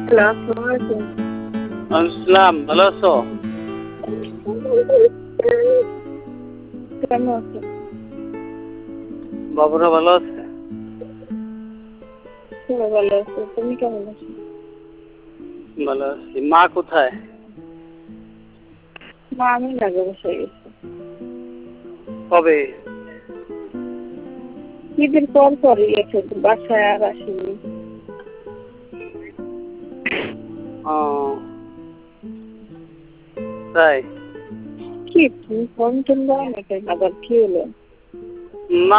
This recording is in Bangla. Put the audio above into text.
হ্যালো, আসসালামু আলাইকুম। আসসালাম, ভালো আছো? কেমন আছো? বাবুরা ভালো আছে? সবাই ভালো আছে। তুমি কেমন আছো? ভালো আছি। মা কোথায়? মা আমি লাগে বসে গেছি। কবে? ঈদের পর পরই গেছে, বাসায় আর আসেনি। ও তাই? কি তুমি ফোন টোন দাও না কেন? আবার কি হলো? না